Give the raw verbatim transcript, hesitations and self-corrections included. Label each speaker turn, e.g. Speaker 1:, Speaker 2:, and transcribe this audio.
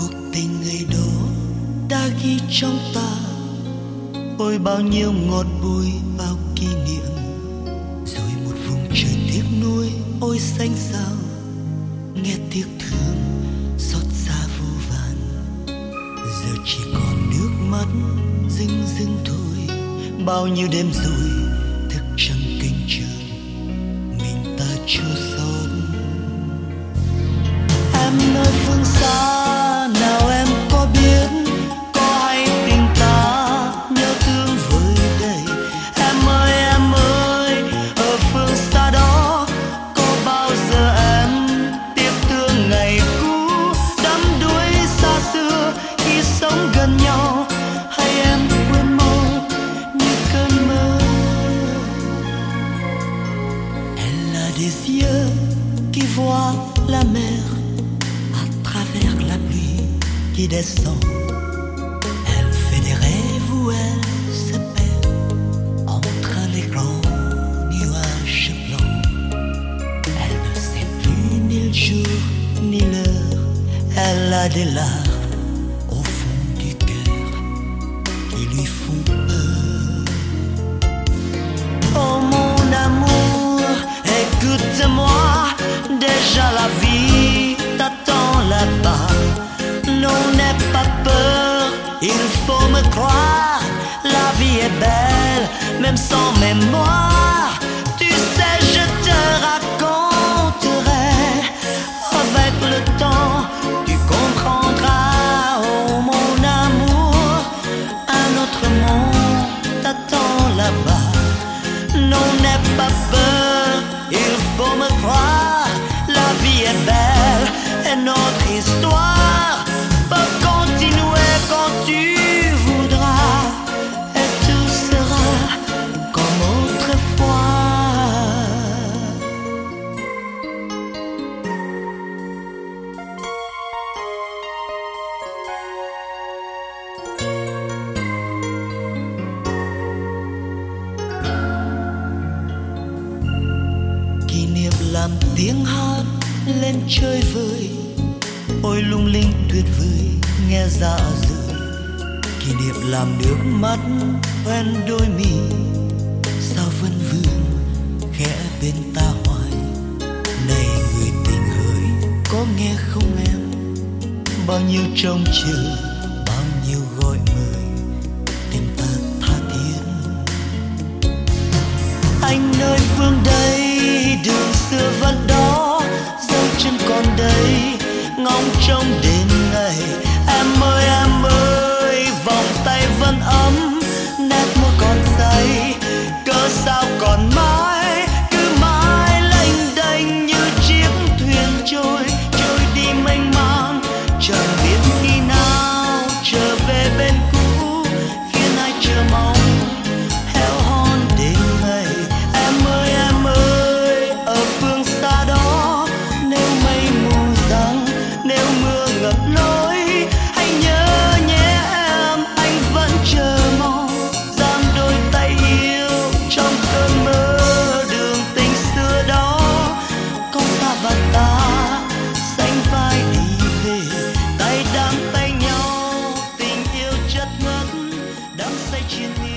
Speaker 1: cuộc tình ngày đó đã ghi trong ta, ôi bao nhiêu ngọt bùi bao kỷ niệm. Rồi một vùng trời tiếc nuối, ôi xanh sao nghe tiếc thương xót xa vô vàn. Giờ chỉ còn nước mắt rưng rưng thôi, bao nhiêu đêm rồi thức trăng canh trường, mình ta chưa sót. Em nơi phương xa nào em có biết, có hay tình ta nhớ thương vơi đầy. Em ơi em ơi, ở phương xa đó có bao giờ em tiếc thương ngày cũ đắm đuối xa xưa khi sống gần nhau, hay em quên mau như cơn mơ. Elle a des yeux qui voient la mer à travers la pluie qui descend. Elle fait des rêves où elle se perd entre les grands nuages blancs. Elle ne sait plus ni le jour ni l'heure. Elle a des larmes au fond du cœur qui lui font peur. Oh mon amour, écoute-moi, déjà la vie t'attend là-bas. Non, n'aie pas peur, il faut me croire, la vie est belle, même sans mémoire. Tu sais, je te raconterai, avec le temps, tu comprendras. Oh mon amour, un autre monde t'attend là-bas. Non, n'aie pas peur, il faut me croire, la vie est belle et notre histoire peut continuer quand tu voudras, et tout sera comme autrefois. Kỷ niệm làm tiếng hát lên chơi vơi, ôi lung linh tuyệt vời nghe dạ rời. Kỷ niệm làm nước mắt quen đôi mi, sao vẫn vương khẽ bên ta hoài. Này người tình hỡi, có nghe không em, bao nhiêu trông chờ, bao nhiêu gọi mời, tình ta tha thiết. Anh nơi phương đây, đường xưa vẫn đó, dấu chân còn đây, ngóng trông đến ngày. Em ơi em ơi, vòng tay vẫn ấm, nét môi còn say, cớ sao còn mãi cứ mãi lênh đênh như chiếc thuyền trôi trôi đi mênh mang, chẳng biết khi nào trở về bên cũ, khiến ai chờ mong héo hon đến ngày. Em ơi em ơi, ở phương xa đó, nếu mây mù giăng, nếu mưa ngập lối, hãy nhớ nhé em, anh vẫn chờ mong giang đôi tay yêu trong cơn mơ. Đường tình xưa đó có ta và ta sánh vai đi về, tay đắm tay nhau, tình yêu chất ngất đắm say triền miên.